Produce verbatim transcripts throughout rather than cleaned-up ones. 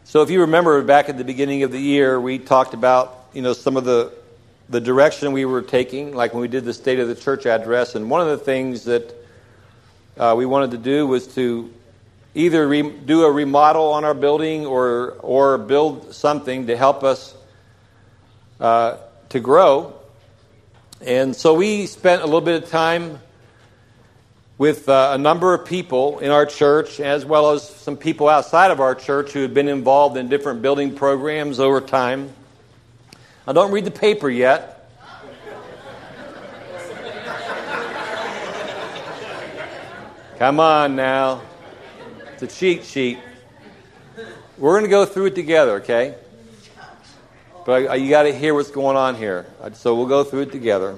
So if you remember back at the beginning of the year, we talked about, you know, some of the the direction we were taking, like when we did the State of the Church address. And one of the things that uh, we wanted to do was to either re- do a remodel on our building or or build something to help us uh, to grow. And so we spent a little bit of time with uh, a number of people in our church, as well as some people outside of our church who had been involved in different building programs over time. Now, don't read the paper yet. Come on now. It's a cheat sheet. We're going to go through it together, okay? But you got to hear what's going on here. So we'll go through it together.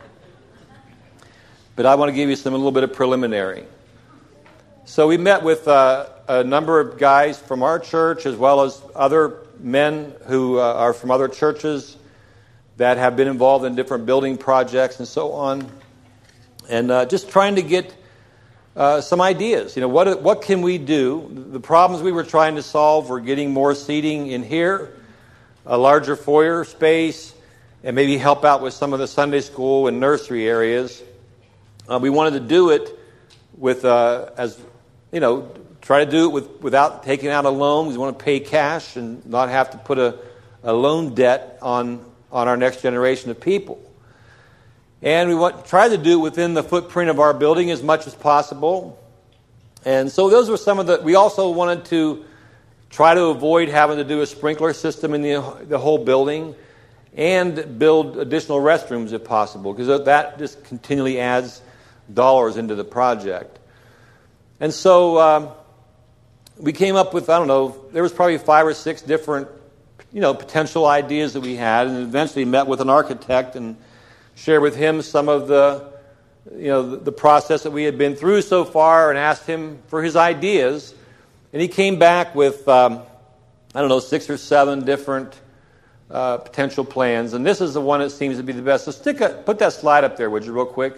But I want to give you some a little bit of preliminary. So we met with uh, a number of guys from our church, as well as other men who uh, are from other churches that have been involved in different building projects and so on, and uh, just trying to get uh, some ideas. You know, what what can we do? The problems we were trying to solve were getting more seating in here, a larger foyer space, and maybe help out with some of the Sunday school and nursery areas. Uh, we wanted to do it with, uh, as you know, try to do it with without taking out a loan. We want to pay cash and not have to put a, a loan debt on on our next generation of people. And we want try to do it within the footprint of our building as much as possible. And so those were some of the. We also wanted to try to avoid having to do a sprinkler system in the the whole building, and build additional restrooms if possible, because that just continually adds dollars into the project. And so um, we came up with, I don't know, there was probably five or six different, you know, potential ideas that we had, and eventually met with an architect and shared with him some of the, you know, the, the process that we had been through so far, and asked him for his ideas. And he came back with, um, I don't know, six or seven different uh, potential plans. And this is the one that seems to be the best. So stick a, put that slide up there, would you, real quick?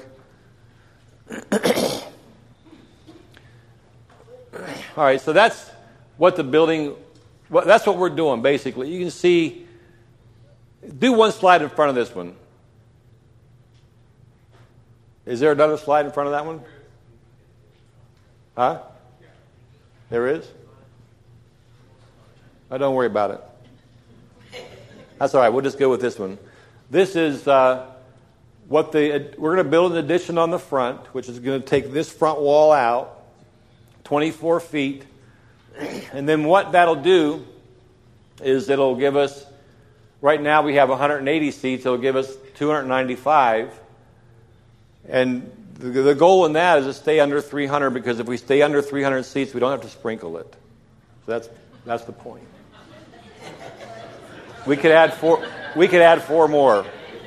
All right, so that's what the building, what, that's what we're doing, basically. You can see, do one slide in front of this one. Is there another slide in front of that one? Huh? There is? Oh, don't worry about it. That's all right, we'll just go with this one. This is uh, what the, we're going to build an addition on the front, which is going to take this front wall out, twenty-four feet. And then what that'll do is it'll give us, right now we have one hundred eighty seats, it'll give us two hundred ninety-five. And the, the goal in that is to stay under three hundred, because if we stay under three hundred seats, we don't have to sprinkle it. So that's that's the point. We could add four. We could add four more.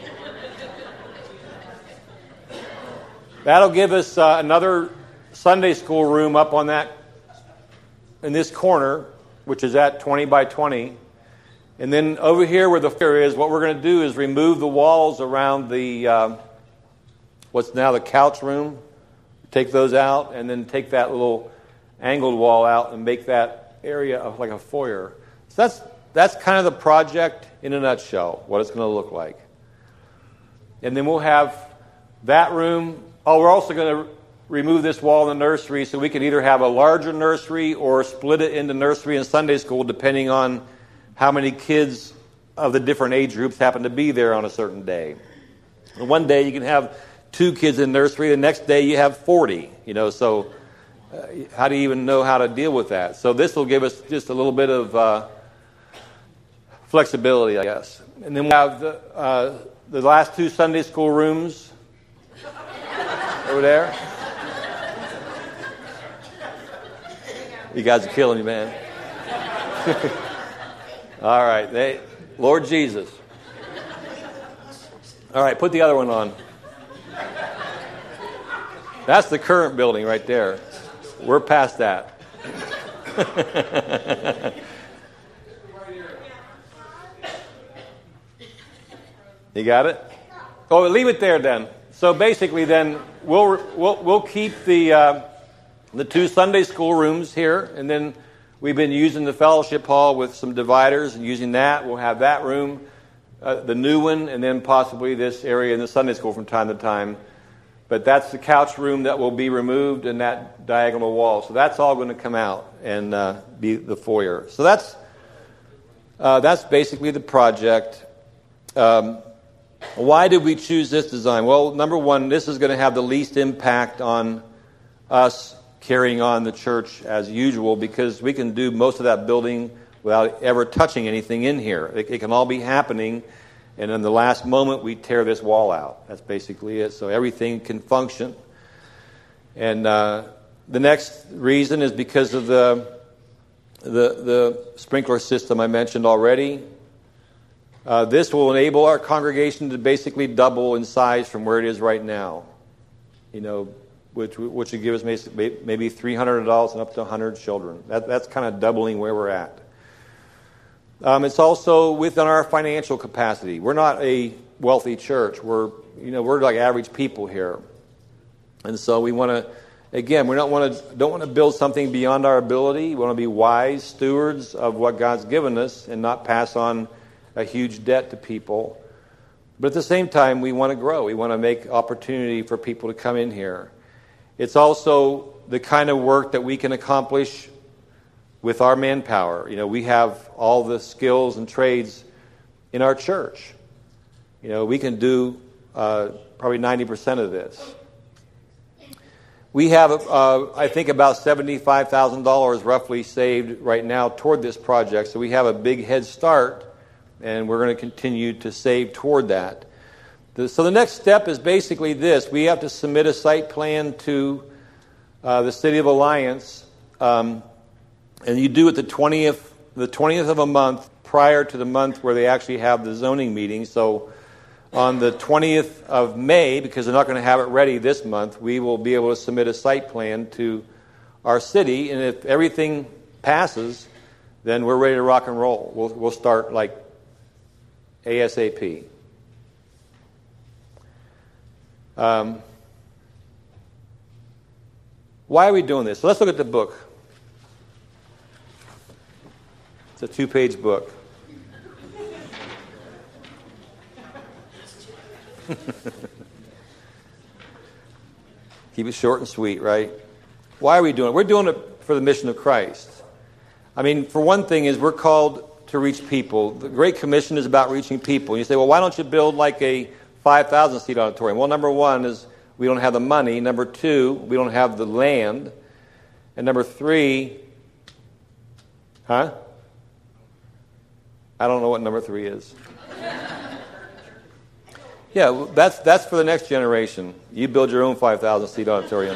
That'll give us uh, another Sunday school room up on that, in this corner, which is at twenty by twenty. And then over here where the foyer is, what we're going to do is remove the walls around the uh, what's now the couch room. Take those out, and then take that little angled wall out and make that area of like a foyer. So that's that's kind of the project in a nutshell, what it's going to look like. And then we'll have that room. Oh, we're also going to remove this wall in the nursery, so we can either have a larger nursery or split it into nursery and Sunday school, depending on how many kids of the different age groups happen to be there on a certain day. And one day you can have two kids in nursery, the next day you have forty. You know, so uh, how do you even know how to deal with that? So this will give us just a little bit of uh, flexibility, I guess. And then we'll have the, uh, the last two Sunday school rooms over there. You guys are killing me, man. All right. They, Lord Jesus. All right, put the other one on. That's the current building right there. We're past that. You got it? Oh, leave it there then. So basically, then we'll we'll we'll keep the uh, the two Sunday school rooms here, and then We've been using the fellowship hall with some dividers and using that. We'll have that room, uh, the new one, and then possibly this area in the Sunday school from time to time. But that's the couch room that will be removed and that diagonal wall. So that's all going to come out and uh, be the foyer. So that's uh, that's basically the project. Um, why did we choose this design? Well, number one, this is going to have the least impact on us carrying on the church as usual, because we can do most of that building without ever touching anything in here. It, it can all be happening. And in the last moment, we tear this wall out. That's basically it. So everything can function. And uh, the next reason is because of the the, the sprinkler system I mentioned already. Uh, this will enable our congregation to basically double in size from where it is right now. You know, which which would give us maybe three hundred adults and up to one hundred children. That, that's kind of doubling where we're at. Um, it's also within our financial capacity. We're not a wealthy church. We're, you know, we're like average people here, and so we want to. Again, we don't want to don't want to build something beyond our ability. We want to be wise stewards of what God's given us and not pass on a huge debt to people. But at the same time, we want to grow. We want to make opportunity for people to come in here. It's also the kind of work that we can accomplish with our manpower. You know, we have all the skills and trades in our church. You know, we can do uh, probably ninety percent of this. We have, uh, I think, about seventy-five thousand dollars roughly saved right now toward this project. So we have a big head start, and we're going to continue to save toward that. The, so the next step is basically this. We have to submit a site plan to uh, the City of Alliance. Um, And you do it the twentieth, the twentieth of a month prior to the month where they actually have the zoning meeting. So on the twentieth of May, because they're not going to have it ready this month, we will be able to submit a site plan to our city. And if everything passes, then we're ready to rock and roll. We'll, we'll start like ASAP. Um, why are we doing this? So let's look at the book. It's a two-page book. Keep it short and sweet, right? Why are we doing it? We're doing it for the mission of Christ. I mean, for one thing is we're called to reach people. The Great Commission is about reaching people. You say, well, why don't you build like a five thousand seat auditorium? Well, number one is we don't have the money. Number two, we don't have the land. And number three, huh? I don't know what number three is. Yeah, that's that's for the next generation. You build your own five thousand seat auditorium.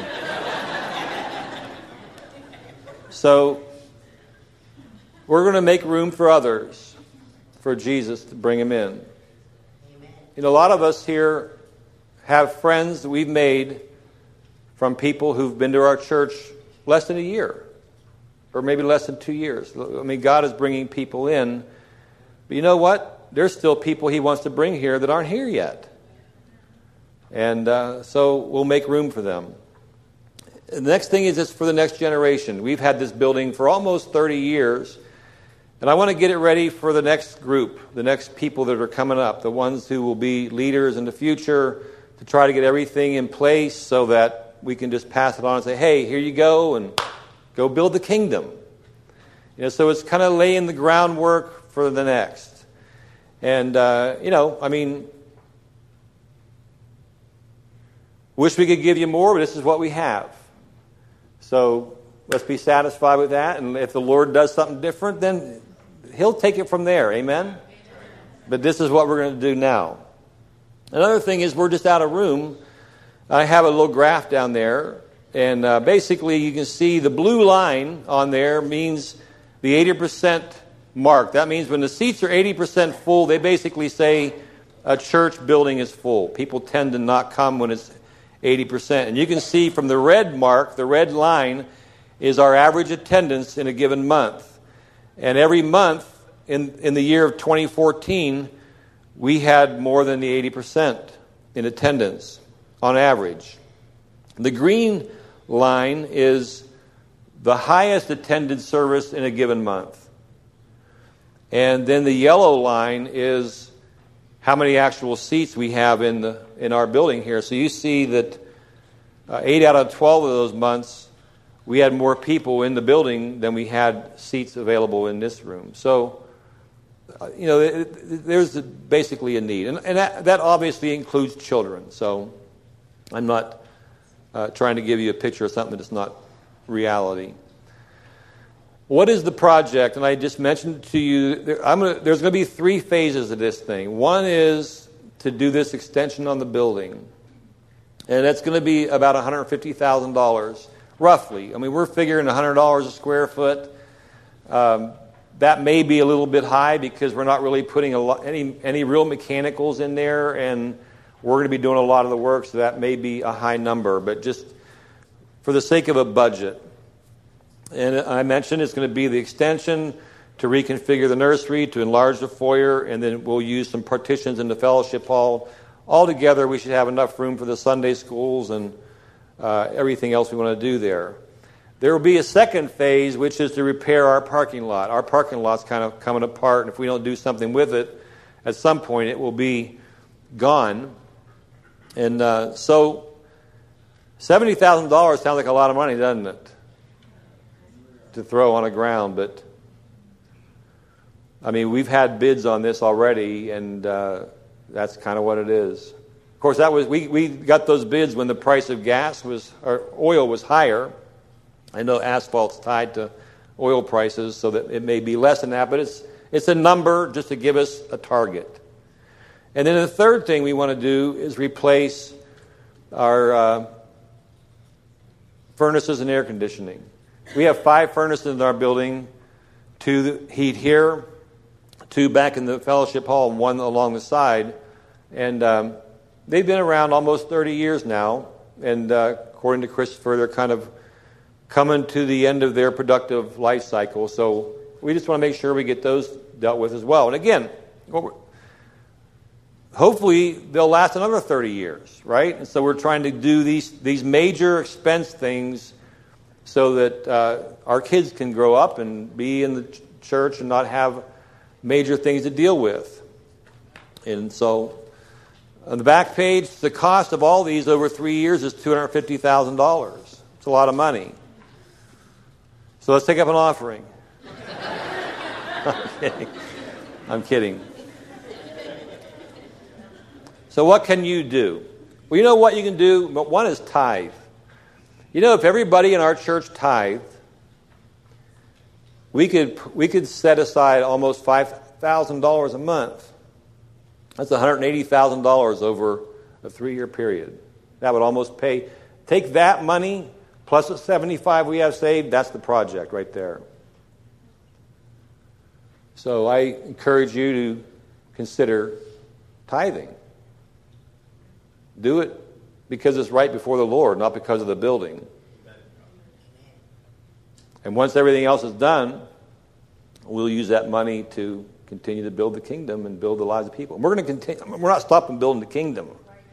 So we're going to make room for others, for Jesus to bring them in. Amen. You know, a lot of us here have friends that we've made from people who've been to our church less than a year, or maybe less than two years. I mean, God is bringing people in. But you know what? There's still people He wants to bring here that aren't here yet. And uh, so we'll make room for them. The next thing is it's for the next generation. We've had this building for almost thirty years. And I want to get it ready for the next group, the next people that are coming up, the ones who will be leaders in the future, to try to get everything in place so that we can just pass it on and say, hey, here you go, and go build the kingdom. You know, so it's kind of laying the groundwork for the next. And, uh, you know, I mean, wish we could give you more, but this is what we have. So let's be satisfied with that. And if the Lord does something different, then He'll take it from there. Amen? But this is what we're going to do now. Another thing is we're just out of room. I have a little graph down there. And uh, basically you can see the blue line on there means the eighty percent mark. That means when the seats are eighty percent full, they basically say a church building is full. People tend to not come when it's eighty percent. And you can see from the red mark, the red line, is our average attendance in a given month. And every month in, in the year of twenty fourteen, we had more than the eighty percent in attendance on average. The green line is the highest attended service in a given month. And then the yellow line is how many actual seats we have in the in our building here. So you see that uh, eight out of twelve of those months, we had more people in the building than we had seats available in this room. So, uh, you know, it, it, there's basically a need. And, and that, that obviously includes children. So I'm not uh, trying to give you a picture of something that's not reality. What is the project? And I just mentioned to you, there, I'm gonna, there's going to be three phases of this thing. One is to do this extension on the building. And that's going to be about one hundred fifty thousand dollars, roughly. I mean, we're figuring one hundred dollars a square foot. Um, that may be a little bit high because we're not really putting a lot, any, any real mechanicals in there, and we're going to be doing a lot of the work, so that may be a high number. But just for the sake of a budget. And I mentioned it's going to be the extension to reconfigure the nursery, to enlarge the foyer, and then we'll use some partitions in the fellowship hall. Altogether, we should have enough room for the Sunday schools and uh, everything else we want to do there. There will be a second phase, which is to repair our parking lot. Our parking lot's kind of coming apart, and if we don't do something with it, at some point it will be gone. And uh, so seventy thousand dollars sounds like a lot of money, doesn't it? To throw on the ground, but I mean, we've had bids on this already, and uh, that's kind of what it is. Of course, that was we, we got those bids when the price of gas was or oil was higher. I know asphalt's tied to oil prices, so that it may be less than that, but it's it's a number just to give us a target. And then the third thing we want to do is replace our uh, furnaces and air conditioning. We have five furnaces in our building, two heat here, two back in the fellowship hall, and one along the side. And um, they've been around almost thirty years now. And uh, according to Christopher, they're kind of coming to the end of their productive life cycle. So we just want to make sure we get those dealt with as well. And again, hopefully they'll last another thirty years, right? And so we're trying to do these, these major expense things so that uh, our kids can grow up and be in the ch- church and not have major things to deal with. And so on the back page, the cost of all these over three years is two hundred fifty thousand dollars. It's a lot of money. So let's take up an offering. I'm kidding. I'm kidding. So what can you do? Well, you know what you can do? One is tithe. You know, if everybody in our church tithed, we could we could set aside almost five thousand dollars a month. That's one hundred eighty thousand dollars over a three-year period. That would almost pay. Take that money plus the seventy-five we have saved, that's the project right there. So I encourage you to consider tithing. Do it because it's right before the Lord, not because of the building. And once everything else is done, we'll use that money to continue to build the kingdom and build the lives of people. And we're going to continue. We're not stopping building the kingdom.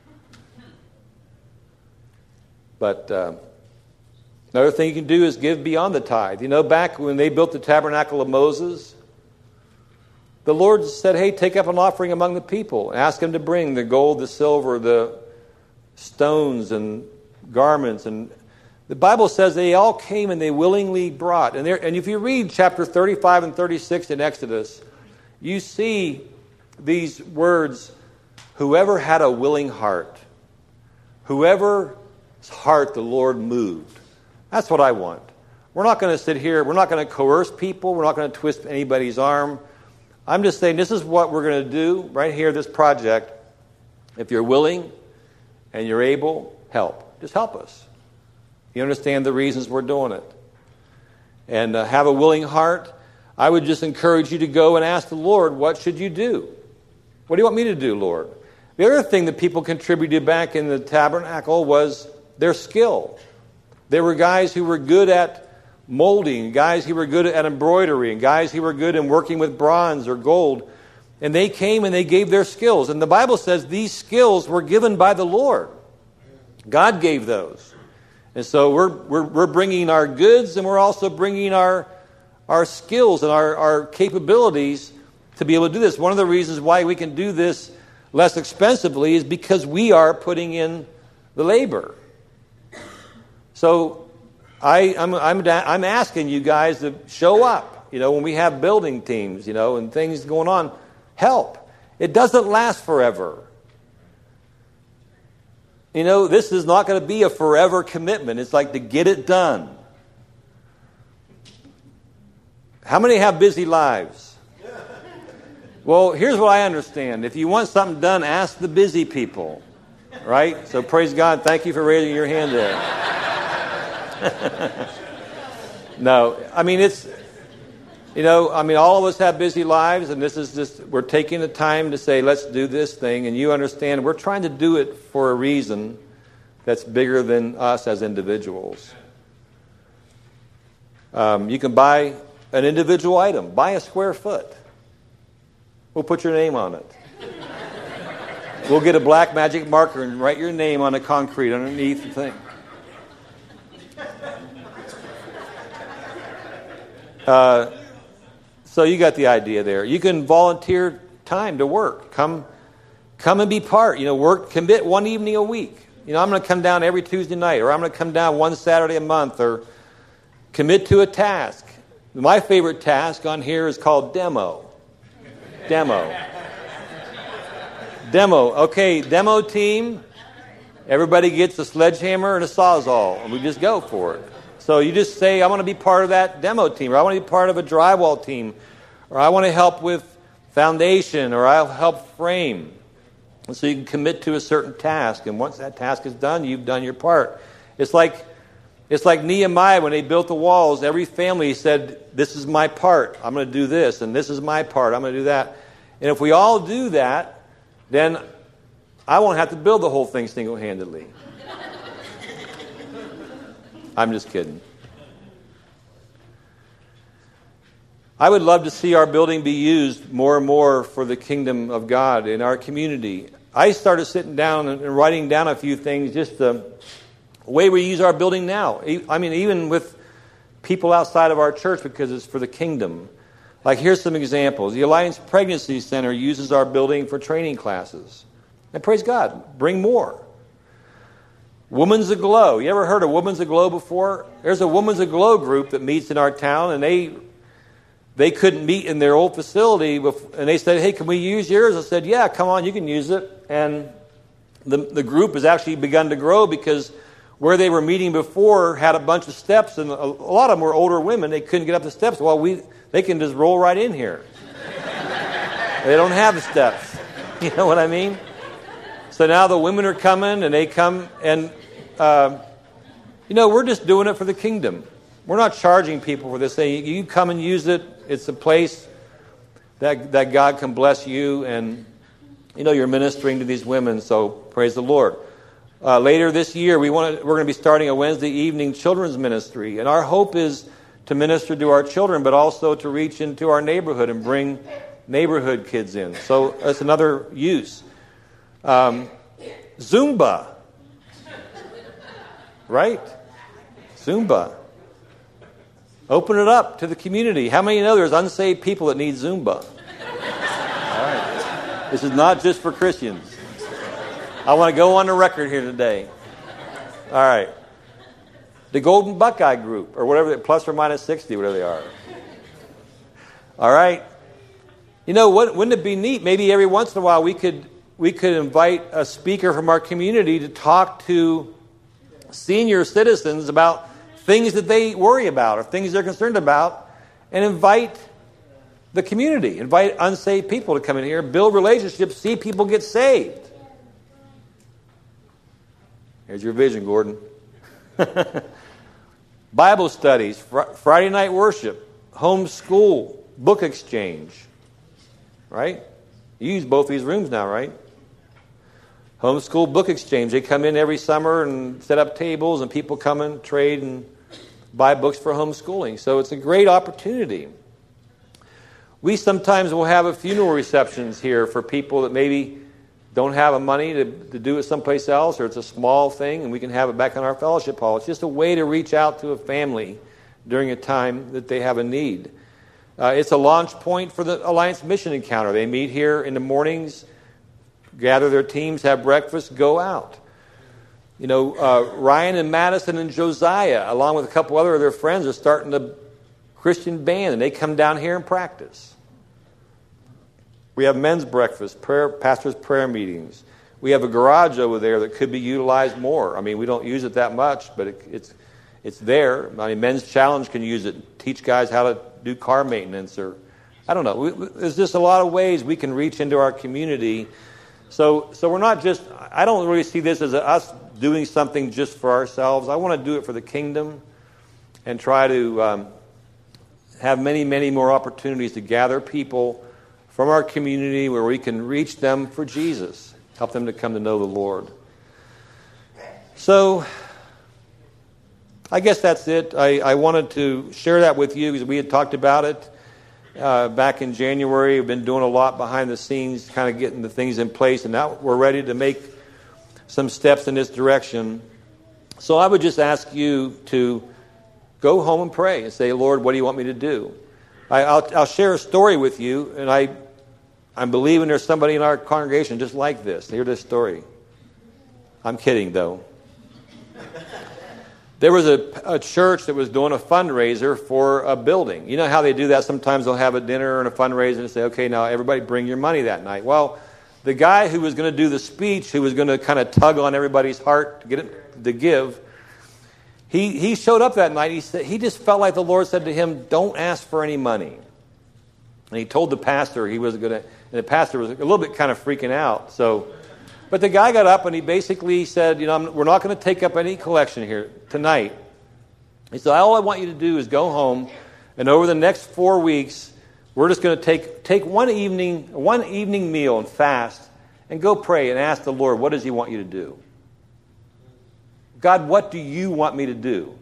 But uh, another thing you can do is give beyond the tithe. You know, back when they built the tabernacle of Moses, the Lord said, hey, take up an offering among the people. Ask them to bring the gold, the silver, the stones and garments. And the Bible says they all came and they willingly brought. And, there, and if you read chapter thirty-five and thirty-six in Exodus, you see these words, whoever had a willing heart, whoever's heart the Lord moved. That's what I want. We're not going to sit here, we're not going to coerce people, we're not going to twist anybody's arm. I'm just saying this is what we're going to do right here, this project. If you're willing and you're able, help. Just help us. You understand the reasons we're doing it. And uh, have a willing heart. I would just encourage you to go and ask the Lord, what should you do? What do you want me to do, Lord? The other thing that people contributed back in the tabernacle was their skill. There were guys who were good at molding, guys who were good at embroidery, and guys who were good in working with bronze or gold. And they came and they gave their skills. And the Bible says these skills were given by the Lord. God gave those. And so we're we're we're bringing our goods, and we're also bringing our our skills and our, our capabilities to be able to do this. One of the reasons why we can do this less expensively is because we are putting in the labor. So I, I'm, I'm, I'm asking you guys to show up. You know, when we have building teams, you know, and things going on, help. It doesn't last forever. You know, this is not going to be a forever commitment. It's like to get it done. How many have busy lives? Well, here's what I understand. If you want something done, ask the busy people. Right? So praise God. Thank you for raising your hand there. No, I mean, it's, you know, I mean, all of us have busy lives, and this is just, we're taking the time to say, let's do this thing, and you understand we're trying to do it for a reason that's bigger than us as individuals. Um, you can buy an individual item. Buy a square foot. We'll put your name on it. We'll get a black magic marker and write your name on the concrete underneath the thing. Uh, so you got the idea there. You can volunteer time to work. Come, come and be part. You know, work. Commit one evening a week. You know, I'm going to come down every Tuesday night, or I'm going to come down one Saturday a month, or commit to a task. My favorite task on here is called demo. Demo. Demo. Okay, demo team. Everybody gets a sledgehammer and a sawzall, and we just go for it. So you just say, I want to be part of that demo team, or I want to be part of a drywall team, or I want to help with foundation, or I'll help frame. And so you can commit to a certain task, and once that task is done, you've done your part. It's like It's like Nehemiah when they built the walls. Every family said, this is my part. I'm going to do this. And this is my part. I'm going to do that. And if we all do that, then I won't have to build the whole thing single-handedly. I'm just kidding. I would love to see our building be used more and more for the kingdom of God in our community. I started sitting down and writing down a few things just to... the way we use our building now. I mean, even with people outside of our church, because it's for the kingdom. Like, here's some examples. The Alliance Pregnancy Center uses our building for training classes. And praise God, bring more. Women's Aglow. You ever heard of Women's Aglow before? There's a Women's Aglow group that meets in our town, and they they couldn't meet in their old facility. And they said, hey, can we use yours? I said, yeah, come on, you can use it. And the, the group has actually begun to grow because where they were meeting before had a bunch of steps, and a, a lot of them were older women. They couldn't get up the steps. Well, we they can just roll right in here. They don't have the steps. You know what I mean? So now the women are coming, and they come, and, uh, you know, we're just doing it for the kingdom. We're not charging people for this thing. You come and use it. It's a place that that God can bless you, and, you know, you're ministering to these women, so praise the Lord. Uh, later this year, we want to, we're going to be starting a Wednesday evening children's ministry. And our hope is to minister to our children, but also to reach into our neighborhood and bring neighborhood kids in. So that's another use. Um, Zumba. Right? Zumba. Open it up to the community. How many know there's unsaved people that need Zumba? All right. This is not just for Christians. I want to go on the record here today. All right. The Golden Buckeye Group, or whatever, plus or minus sixty, whatever they are. All right. You know, what, wouldn't it be neat? Maybe every once in a while we could we could invite a speaker from our community to talk to senior citizens about things that they worry about or things they're concerned about, and invite the community, invite unsaved people to come in here, build relationships, see people get saved. Here's your vision, Gordon. Bible studies, fr- Friday night worship, home school, book exchange. Right? You use both these rooms now, right? Homeschool book exchange. They come in every summer and set up tables, and people come and trade and buy books for homeschooling. So it's a great opportunity. We sometimes will have a funeral receptions here for people that maybe don't have the money to, to do it someplace else, or it's a small thing and we can have it back in our fellowship hall. It's just a way to reach out to a family during a time that they have a need. Uh, it's a launch point for the Alliance Mission Encounter. They meet here in the mornings, gather their teams, have breakfast, go out. You know, uh, Ryan and Madison and Josiah, along with a couple other of their friends, are starting a Christian band, and they come down here and practice. We have men's breakfast, prayer, pastors' prayer meetings. We have a garage over there that could be utilized more. I mean, we don't use it that much, but it, it's it's there. I mean, Men's Challenge can use it, teach guys how to do car maintenance, or I don't know. We, we, there's just a lot of ways we can reach into our community. So, so we're not just. I don't really see this as a, us doing something just for ourselves. I want to do it for the kingdom, and try to um, have many, many more opportunities to gather people from our community where we can reach them for Jesus, help them to come to know the Lord. So, I guess that's it. I, I wanted to share that with you because we had talked about it uh, back in January. We've been doing a lot behind the scenes, kind of getting the things in place, and now we're ready to make some steps in this direction. So I would just ask you to go home and pray and say, Lord, what do you want me to do? I, I'll, I'll share a story with you, and I, I'm believing there's somebody in our congregation just like this. Hear this story. I'm kidding, though. There was a, a church that was doing a fundraiser for a building. You know how they do that? Sometimes they'll have a dinner and a fundraiser and say, okay, now everybody bring your money that night. Well, the guy who was going to do the speech, who was going to kind of tug on everybody's heart to get it to give, He he showed up that night. He said he just felt like the Lord said to him, "Don't ask for any money." And he told the pastor he was going to. And the pastor was a little bit kind of freaking out. So, but the guy got up and he basically said, "You know, I'm, we're not going to take up any collection here tonight." He said, "All I want you to do is go home, and over the next four weeks, we're just going to take take one evening one evening meal and fast, and go pray and ask the Lord, what does He want you to do? God, what do you want me to do?"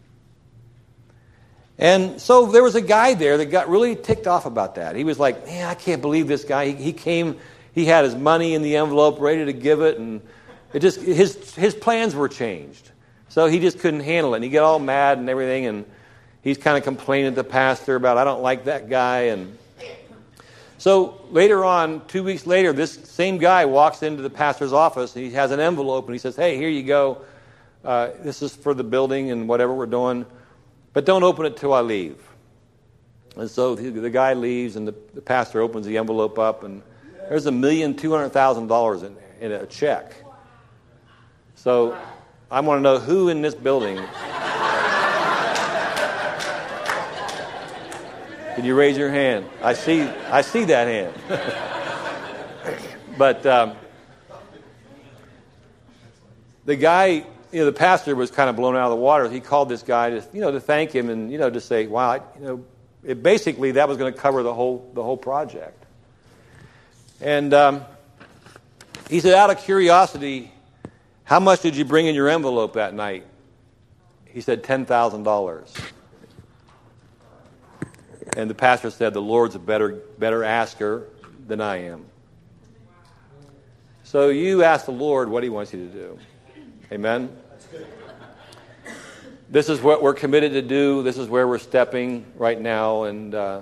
And so there was a guy there that got really ticked off about that. He was like, man, I can't believe this guy. He, he came, he had his money in the envelope ready to give it, and it just his his plans were changed. So he just couldn't handle it. And he got all mad and everything, and he's kind of complaining to the pastor about, I don't like that guy. And so later on, two weeks later, this same guy walks into the pastor's office, and he has an envelope, and he says, hey, here you go. Uh, this is for the building and whatever we're doing, but don't open it till I leave. And so the, the guy leaves, and the, the pastor opens the envelope up, and there's a million two hundred thousand dollars in in a check. So I want to know who in this building. Can you raise your hand? I see. I see that hand. But um, the guy. You know, the pastor was kind of blown out of the water. He called this guy to, you know, to thank him and, you know, to say, wow, I, you know, it basically that was going to cover the whole the whole project. And um, he said, out of curiosity, how much did you bring in your envelope that night? He said, ten thousand dollars. And the pastor said, the Lord's a better better asker than I am. So you ask the Lord what He wants you to do. Amen? This is what we're committed to do. This is where we're stepping right now. And uh,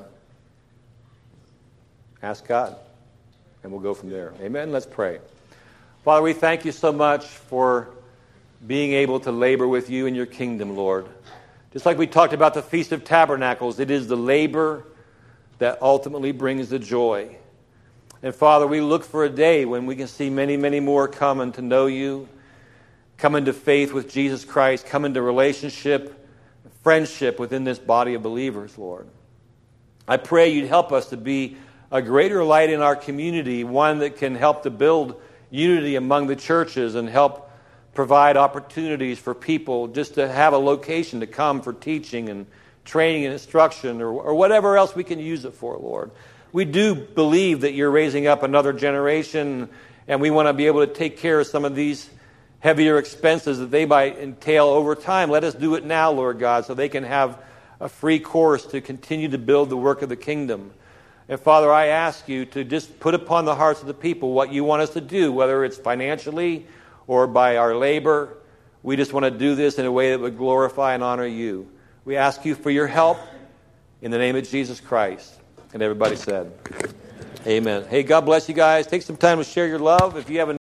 ask God. And we'll go from there. Amen? Let's pray. Father, we thank you so much for being able to labor with you in your kingdom, Lord. Just like we talked about the Feast of Tabernacles, it is the labor that ultimately brings the joy. And Father, we look for a day when we can see many, many more coming to know you, come into faith with Jesus Christ, come into relationship, friendship within this body of believers, Lord. I pray you'd help us to be a greater light in our community, one that can help to build unity among the churches and help provide opportunities for people just to have a location to come for teaching and training and instruction or, or whatever else we can use it for, Lord. We do believe that you're raising up another generation, and we want to be able to take care of some of these heavier expenses that they might entail over time. Let us do it now, Lord God, so they can have a free course to continue to build the work of the kingdom. And Father, I ask you to just put upon the hearts of the people what you want us to do, whether it's financially or by our labor. We just want to do this in a way that would glorify and honor you. We ask you for your help in the name of Jesus Christ. And everybody said, amen. Hey, God bless you guys. Take some time to share your love. If you have a